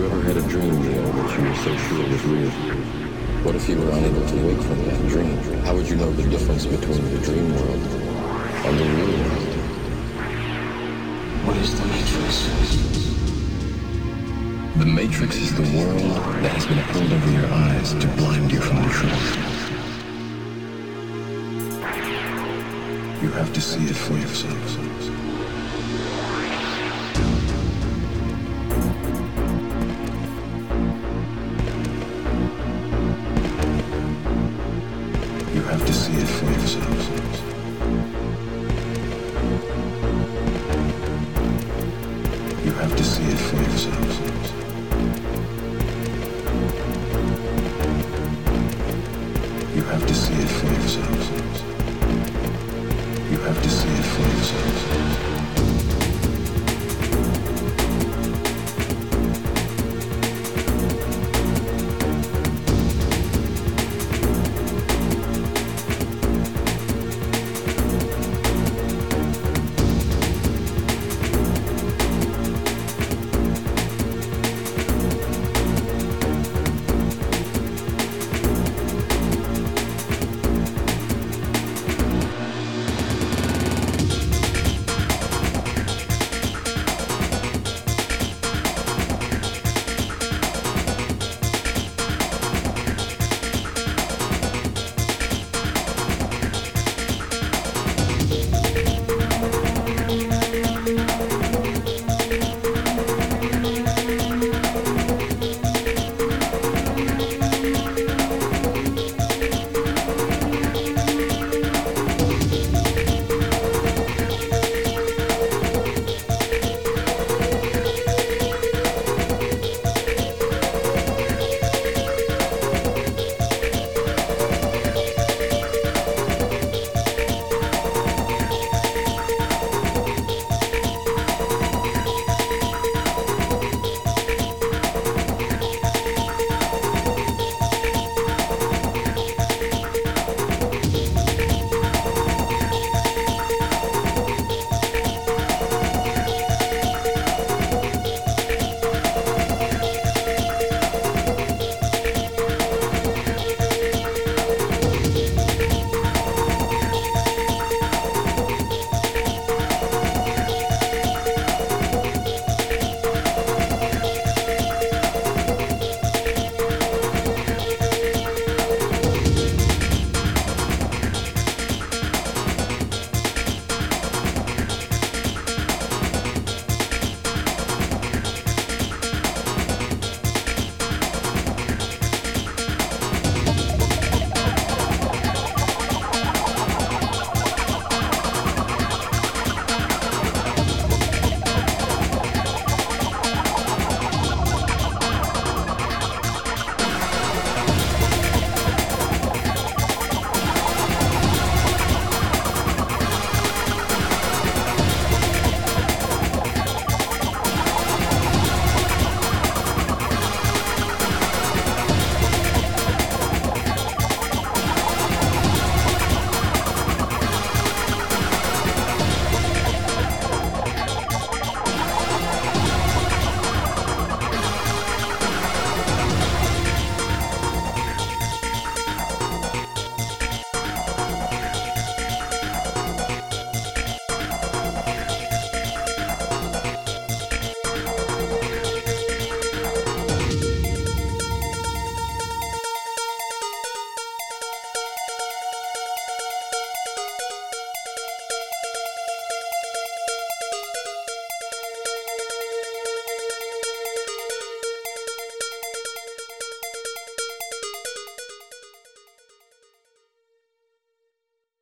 you ever had a dream, Neil, that you were so sure was real? What if you were unable to wake from that dream? How would you know the difference between the dream world and the real world? What is the Matrix? The Matrix is the world that has been pulled over your eyes to blind you from the truth. You have to see it for yourself.